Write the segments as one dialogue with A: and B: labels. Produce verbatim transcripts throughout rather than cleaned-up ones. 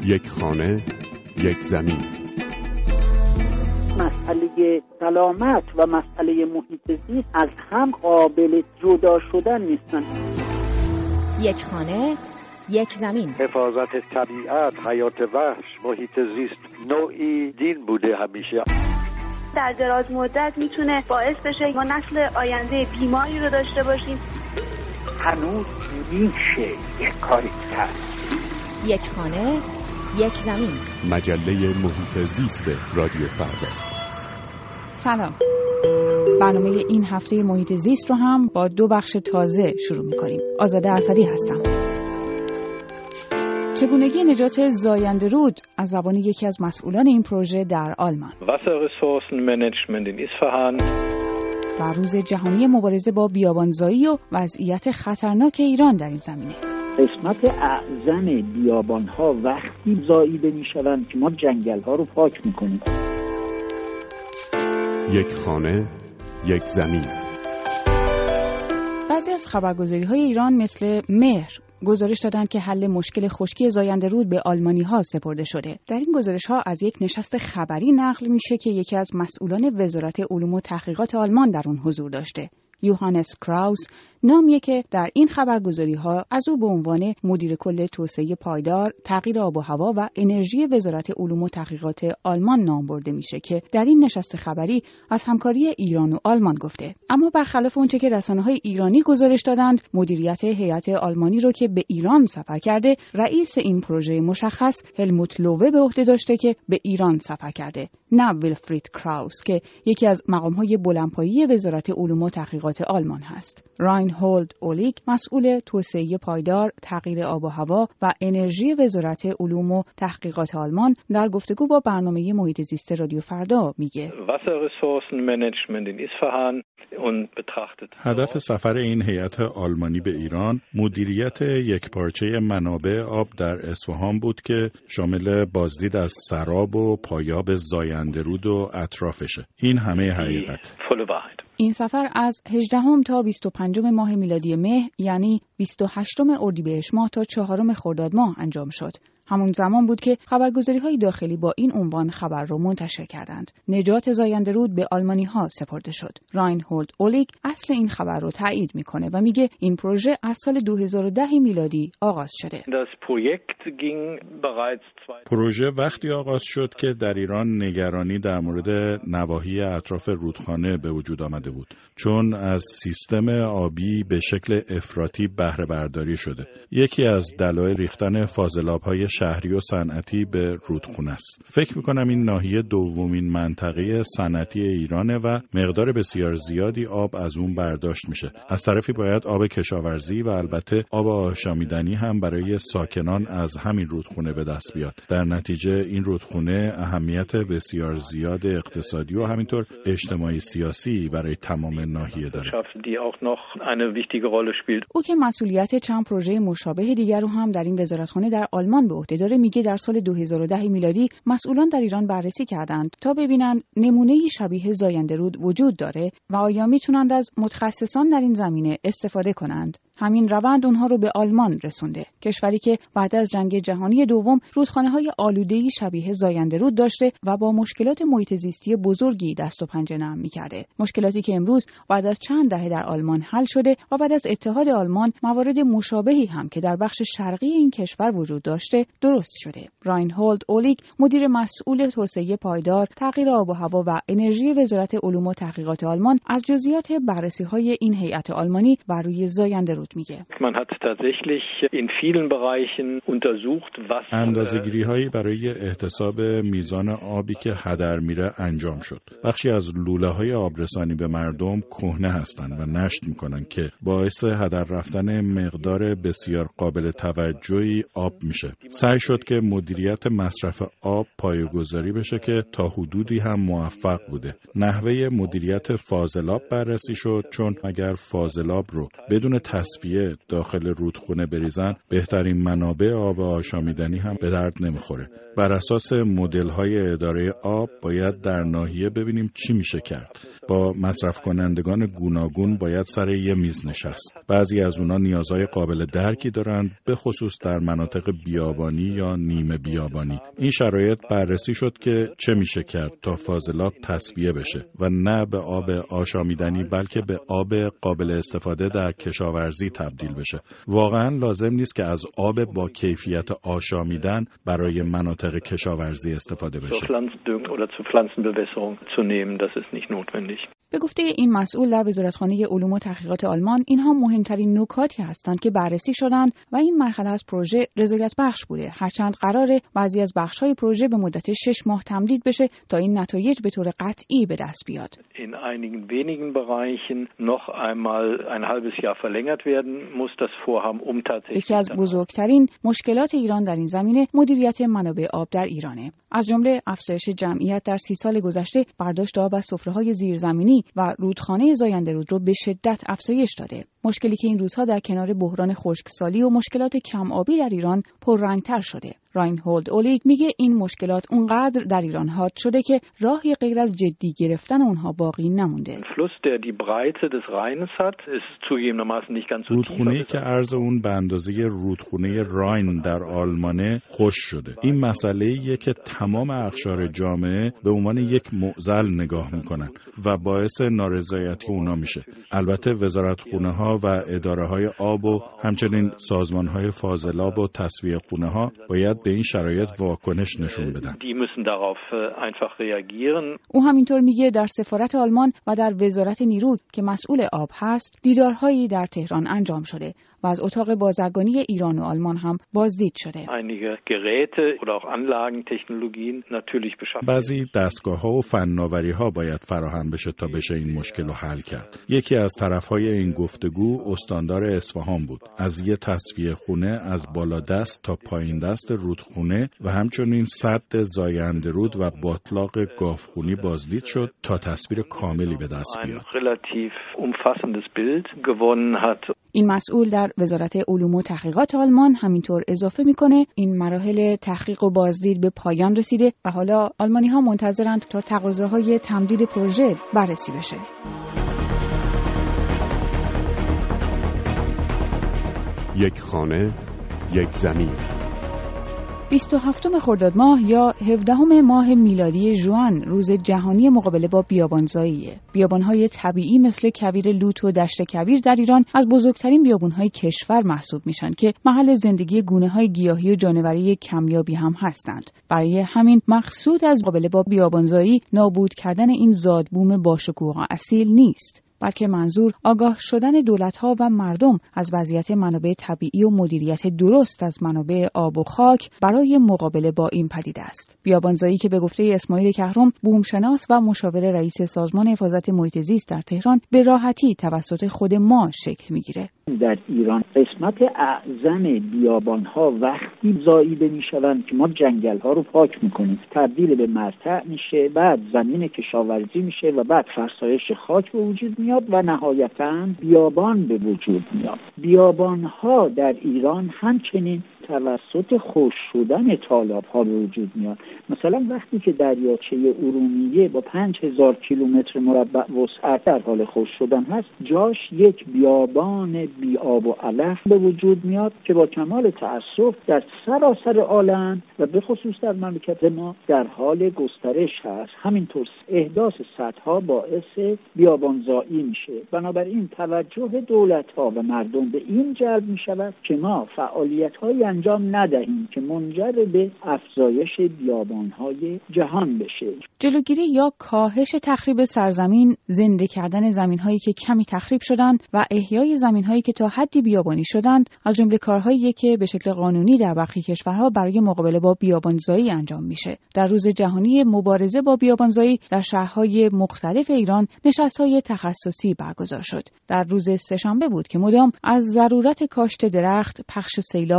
A: یک خانه، یک زمین.
B: مسئله سلامت و مسئله محیط زیست از هم قابل جدا شدن نیستن.
C: یک خانه، یک زمین.
D: حفاظت طبیعت، حیات وحش، محیط زیست نوعی دین بوده همیشه.
E: در دراز مدت میتونه باعث بشه ما نسل آینده بیماری رو داشته باشیم.
B: هنوز میشه یک کاری کرد.
C: یک خانه، یک زمین.
A: مجله محیط زیست رادیو فردا.
F: سلام. برنامه این هفته محیط زیست رو هم با دو بخش تازه شروع می‌کنیم. آزاده اسدی هستم. چگونگی نجات زاینده رود از زبان یکی از مسئولان این پروژه در آلمان.
D: Wasserressourcenmanagement in Isfahan.
F: و روز جهانی مبارزه با بیابانزایی و وضعیت خطرناک ایران در این زمینه.
B: قسمت اعظم بیابان‌ها وقتی زاییده می‌شوند که ما جنگل‌ها رو پاک می‌کنیم.
A: یک خانه، یک زمین.
F: بعضی از خبرگزاری‌های ایران مثل مهر گزارش دادند که حل مشکل خشکی زاینده رود به آلمانی‌ها سپرده شده. در این گزارش‌ها از یک نشست خبری نقل میشه که یکی از مسئولان وزارت علوم و تحقیقات آلمان در اون حضور داشته. یوهانس کراوس نامیه که در این خبرگزاری‌ها از او به عنوان مدیر کل توسعه پایدار، تغییر آب و هوا و انرژی وزارت علوم و تحقیقات آلمان نام برده میشه که در این نشست خبری از همکاری ایران و آلمان گفته. اما برخلاف اونچه که رسانه‌های ایرانی گزارش دادند، مدیریت هیئت آلمانی رو که به ایران سفر کرده، رئیس این پروژه مشخص هلموت لووه به عهده داشته که به ایران سفر کرده، نه ویلفرید کراوس که یکی از مقام‌های بلندپایه وزارت علوم و تحقیقات آلمان هست. راینهولد اولیک مسئول توسعه پایدار، تغییر آب و هوا و انرژی وزارت علوم و تحقیقات آلمان در گفتگو با برنامه محیط زیست رادیو فردا میگه
D: Wasserressourcenmanagement in Isfahan.
G: هدف سفر این هیئت آلمانی به ایران مدیریت یکپارچه منابع آب در اصفهان بود که شامل بازدید از سراب و پایاب زاینده رود و اطرافشه. این همه حقیقت.
F: این سفر از هجدهم تا بیست و پنجم ماه میلادی مه، یعنی بیست و هشتم اردیبهشت ماه تا چهارم خرداد ماه انجام شد. همون زمان بود که خبرگزاری‌های داخلی با این عنوان خبر رو منتشر کردند. نجات زاینده رود به آلمانی‌ها سپرده شد. راینهولد اولیک اصل این خبر رو تایید میکنه و میگه این پروژه از سال دو هزار و ده میلادی آغاز شده.
G: پروژه وقتی آغاز شد که در ایران نگرانی در مورد نواحی اطراف رودخانه به وجود آمده بود، چون از سیستم آبی به شکل افراطی بهره برداری شده. یکی از دلایل ریختن فاضلاب‌های شهری و صنعتی به رودخانه است. فکر می‌کنم این ناحیه دومین منطقه صنعتی ایرانه و مقدار بسیار زیادی آب از اون برداشت میشه. از طرفی باید آب کشاورزی و البته آب آشامیدنی هم برای ساکنان از همین رودخانه به دست بیاد. در نتیجه این رودخانه اهمیت بسیار زیاد اقتصادی و همینطور اجتماعی سیاسی برای تمام ناحیه داره.
F: او که مسئولیت چند پروژه مشابه دیگر رو هم در این وزارتخانه در آلمان به عهده داره، میگه در سال دو هزار و ده میلادی مسئولان در ایران بررسی کردند تا ببینند نمونه‌ای شبیه زاینده رود وجود داره و آیا میتونند از متخصصان در این زمینه استفاده کنند. همین روند اونها رو به آلمان رسونده، کشوری که بعد از جنگ جهانی دوم رودخانه‌های آلوده‌ای شبیه زاینده رود داشته و با مشکلات محیط زیستی بزرگی دست و پنجه نرم می‌کرده. مشکلاتی که امروز بعد از چند دهه در آلمان حل شده و بعد از اتحاد آلمان موارد مشابهی هم که در بخش شرقی این کشور وجود داشته درست شده. راینهولد اولیک مدیر مسئول توسعه پایدار، تغییر آب و هوا و انرژی وزارت علوم و تحقیقات آلمان از جزئیات بررسی‌های این هیئت آلمانی بر روی زاینده رود میگه.
D: Man hat tatsächlich in vielen Bereichen untersucht, was
G: اندازه‌گیری‌هایی برای احتساب میزان آبی که هدر میره انجام شد. بخشی از لوله‌های آبرسانی به مردم کهنه هستند و نشت میکنن که باعث هدر رفتن مقدار بسیار قابل توجهی آب میشه. سعی شد که مدیریت مصرف آب پایه‌گذاری بشه که تا حدودی هم موفق بوده. نحوه مدیریت فاضلاب بررسی شد، چون اگر فاضلاب رو بدون تصفیه تصفیه داخل رودخونه بریزن، بهترین منابع آب آشامیدنی هم به درد نمیخوره. بر اساس مدل‌های اداره آب باید در ناحیه ببینیم چی میشه کرد. با مصرف کنندگان گوناگون باید سر یه میز نشست. بعضی از اونا نیازهای قابل درکی دارند، به خصوص در مناطق بیابانی یا نیمه بیابانی. این شرایط بررسی شد که چه میشه کرد تا فاضلاب تصفیه بشه و نه به آب آشامیدنی بلکه به آب قابل استفاده در کشاورزی تبدیل بشه. واقعا لازم نیست که از آب با کیفیت آشامیدن برای مناطق کشاورزی استفاده بشه.
F: به گفته این مسئول در وزارتخانه علوم و تحقیقات آلمان، اینها مهمترین نکاتی هستند که بررسی شدند و این مرحله از پروژه رضایت بخش بوده، هرچند قراره بعضی از بخش‌های پروژه به مدت شش ماه تمدید بشه تا این نتایج به طور قطعی به دست بیاد.
D: In einigen wenigen Bereichen noch einmal ein halbes Jahr verlängert werden muss das Vorhaben um tatsächlich.
F: یکی از بزرگترین مشکلات ایران در این زمینه مدیریت منابع آب در ایرانه. از جمله افزایش جمعیت در سی سال گذشته برداشت آب از سفره‌های زیرزمینی و رودخانه زاینده رود رو به شدت افزایش داده. مشکلی که این روزها در کنار بحران خشکسالی و مشکلات کم آبی در ایران پررنگ‌تر شده. راینهولد اولیگ میگه این مشکلات اونقدر در ایران حاد شده که راهی غیر از جدی گرفتن اونها باقی نمونده.
G: رودخونه‌ای که عرض اون به اندازه رودخونه راین در آلمانه خشک شده. این مسئله‌ایه که تمام اقشار جامعه به عنوان یک معضل نگاه میکنن و باعث نارضایتی اونا میشه. البته وزارتخونه‌ها و اداره‌های آب و همچنین سازمان‌های فاضلاب و تصفیه خونه‌ها باید به این شرایط واکنش نشون بدن.
F: او همینطور میگه در سفارت آلمان و در وزارت نیرو که مسئول آب هست، دیدارهایی در تهران انجام شده و از اتاق بازرگانی ایران و آلمان هم بازدید شده.
G: بعضی دستگاه‌ها و فناوری‌ها باید فراهم بشه تا بشه این مشکل رو حل کرد. یکی از طرف‌های این گفتگو استاندار اصفهان بود. از یه تصفیه خونه از بالا دست تا پایین دست رودخونه و همچنین سد زاینده رود و باتلاق گاوخونی بازدید شد تا تصویر کاملی به دست بیاد.
F: این مسئول در وزارت علوم و تحقیقات آلمان همینطور اضافه میکنه این مراحل تحقیق و بازدید به پایان رسیده و حالا آلمانی ها منتظرند تا تقاضاهای تمدید پروژه بررسی بشه.
A: یک خانه، یک زمین.
F: بیست و هفتم خرداد ماه یا هفدهم ماه میلادی ژوئن روز جهانی مقابله با بیابانزاییه. بیابان‌های طبیعی مثل کویر لوت و دشت کویر در ایران از بزرگترین بیابان‌های کشور محسوب میشن که محل زندگی گونه‌های گیاهی و جانوری کمیابی هم هستند. برای همین مقصود از مقابله با بیابانزایی نابود کردن این زادبوم باشکوه و اصیل نیست، بلکه منظور آگاه شدن دولت‌ها و مردم از وضعیت منابع طبیعی و مدیریت درست از منابع آب و خاک برای مقابله با این پدیده است. بیابانزایی که به گفته اسماعیل کهرم، بومشناس و مشاور رئیس سازمان حفاظت محیط زیست در تهران، به راحتی توسط خود ما شکل میگیره.
B: در ایران قسمت اعظم بیابان‌ها وقتی زاییده میشوند که ما جنگل‌ها رو پاک میکنیم، تبدیل به مرتع میشه، بعد زمین کشاورزی میشه و بعد فرسایش خاک به وجود میاد و نهایتاً بیابان به وجود میاد. بیابان‌ها در ایران همچنین توسط خشک شدن تالاب‌ها به وجود میاد. مثلا وقتی که دریاچه ارومیه با پنج هزار کیلومتر مربع وسعت در حال خشک شدن هست، جاش یک بیابان بی آب و علف به وجود میاد که با کمال تأسف در سراسر عالم و به خصوص در مملکت ما در حال گسترش هست. همینطور احداث سدها باعث بیابانزایی میشه. بنابراین توجه دولت‌ها و مردم به این جلب میشود که ما فعالیت‌های انجام ندهیم که منجر به افزایش بیابان‌های جهان بشه.
F: جلوگیری یا کاهش تخریب سرزمین، زنده کردن زمین‌هایی که کمی تخریب شدند و احیای زمین‌هایی که تا حدی بیابانی شدند از جمله کارهایی که به شکل قانونی در برخی کشورها برای مقابله با بیابانزایی انجام میشه. در روز جهانی مبارزه با بیابانزایی در شهرهای مختلف ایران نشست‌های تخصصی برگزار شد. در روز سه‌شنبه بود که مدام از ضرورت کاشت درخت، پخش سیلاب و آب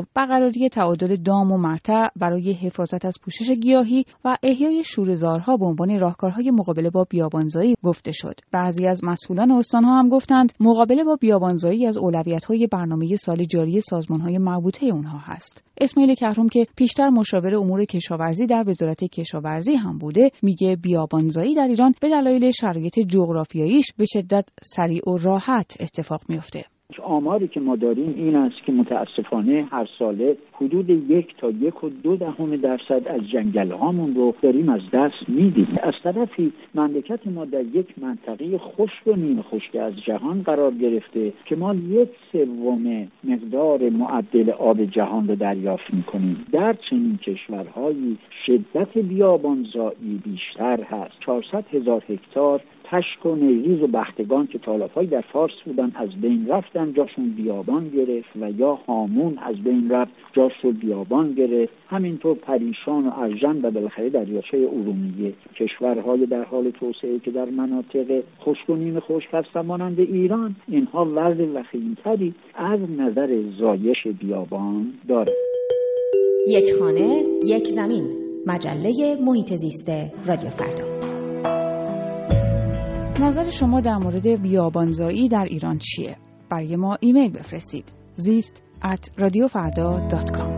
F: برقراری تعادل دام و مرتع برای حفاظت از پوشش گیاهی و احیای شوره‌زارها به عنوان راهکارهای مقابله با بیابانزایی گفته شد. بعضی از مسئولان استان‌ها هم گفتند مقابله با بیابانزایی از اولویت‌های برنامه سال جاری سازمان‌های مربوطه اونها هست. اسماعیل کهرم که پیشتر مشاور امور کشاورزی در وزارت کشاورزی هم بوده، میگه بیابانزایی در ایران به دلایل شرایط جغرافیاییش به شدت سریع و راحت اتفاق میفته.
B: آماری که ما داریم این است که متاسفانه هر ساله حدود یک تا یک و دو دهم درصد از جنگل هامون رو داریم از دست میدیم. از طرفی مملکت ما در یک منطقه خشک و نیم خشک از جهان قرار گرفته که ما یک سوم مقدار معدل آب جهان رو دریافت میکنیم. در چنین کشورهایی شدت بیابانزایی بیشتر هست. چهارصد هزار هکتار پشک و نیریز و بختگان که تالاب‌های در فارس بودن از بین رفتن، جاشون بیابان گرفت، و یا هامون از بین رفت، جاش رو بیابان گرفت. همینطور پریشان و ارژن و بالاخره دریاچه ارومیه. کشورهای در حال توسعه که در مناطق خشک و نیم خشک هستن مانند ایران، اینها وضع وخیم‌تری از نظر زایش بیابان داره.
C: یک خانه، یک زمین. مجله محیط زیست رادیو فردا.
F: نظر شما در مورد بیابانزایی در ایران چیه؟ برای ما ایمیل بفرستید. زیست ات رادیو فردا دات کام